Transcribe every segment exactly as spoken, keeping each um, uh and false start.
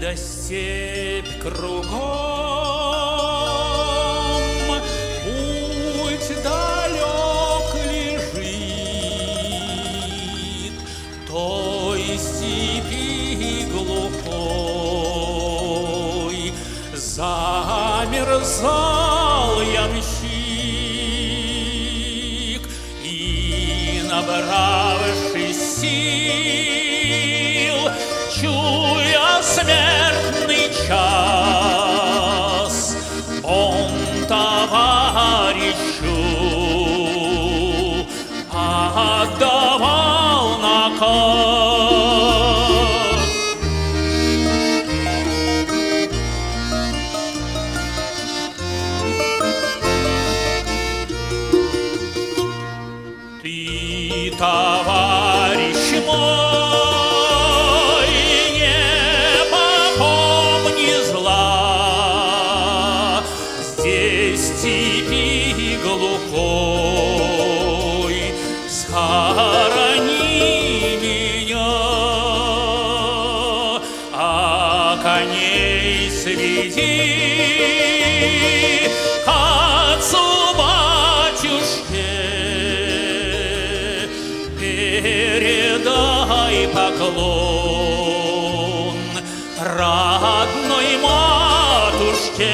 да степь кругом, путь далек лежит той степи глухой. Замерзал ямщик и, набравшись сил, чуя смертный час, он товарищу отдавал наказ. Ты, товарищ мой, не попомни зла, здесь степи глухой, схорони меня, а коней сведи к отцу батюшке. Передай поклон родной матушке.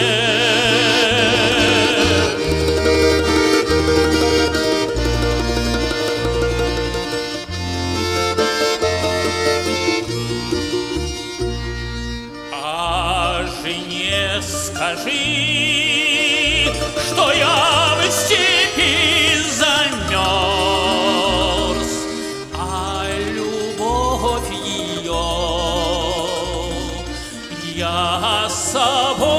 А жене скажи, что я в степи замерз, я с собой